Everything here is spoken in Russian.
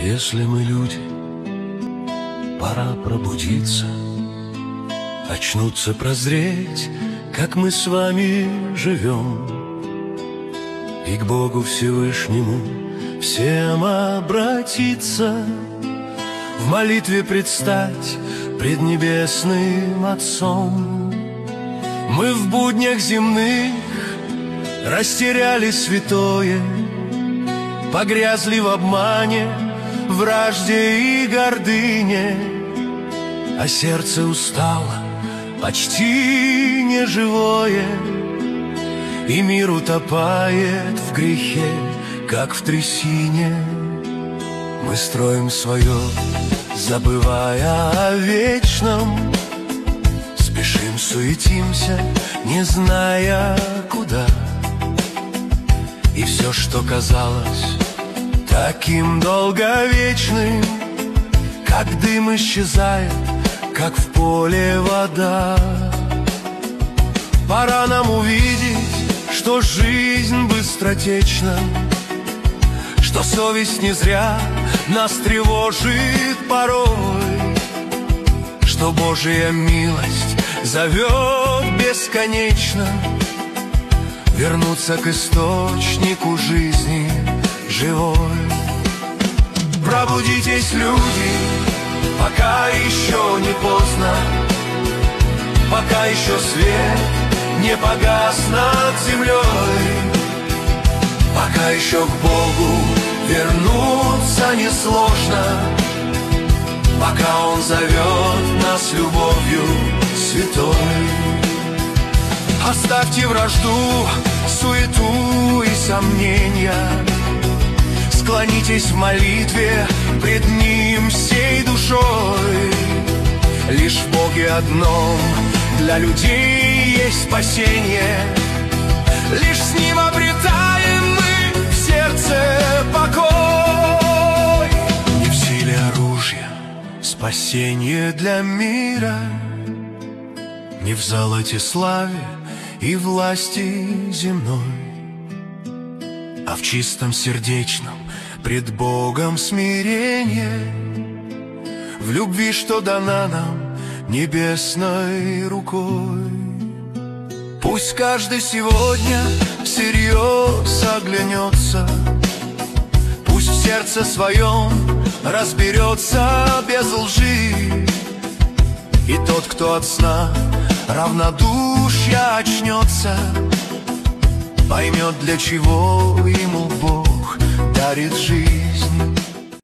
Если мы люди, пора пробудиться, очнуться, прозреть, как мы с вами живем, и к Богу Всевышнему всем обратиться, в молитве предстать пред Небесным Отцом. Мы в буднях земных растеряли святое, погрязли в обмане, вражде и гордыне, а сердце устало, почти неживое, и мир утопает в грехе, как в трясине. Мы строим свое, забывая о вечном, спешим, суетимся, не зная куда, и все, что казалось таким долговечным, как дым исчезает, как в поле вода. Пора нам увидеть, что жизнь быстротечна, что совесть не зря нас тревожит порой, что Божья милость зовет бесконечно вернуться к источнику жизни живой. Пробудитесь, люди, пока еще не поздно, пока еще свет не погас над землей, пока еще к Богу вернуться несложно, пока Он зовет нас любовью святой. Оставьте вражду, суету и сомнения, склонитесь в молитве пред Ним всей душой. Лишь в Боге одном для людей есть спасение, лишь с Ним обретаем мы в сердце покой. Не в силе оружия спасение для мира, не в золоте, славе и власти земной, а в чистом сердечном пред Богом смирение, в любви, что дана нам небесной рукой. Пусть каждый сегодня всерьез оглянется, пусть в сердце своем разберется без лжи, и тот, кто от сна равнодушья очнется, поймет, для чего ему Бог дарит жизнь.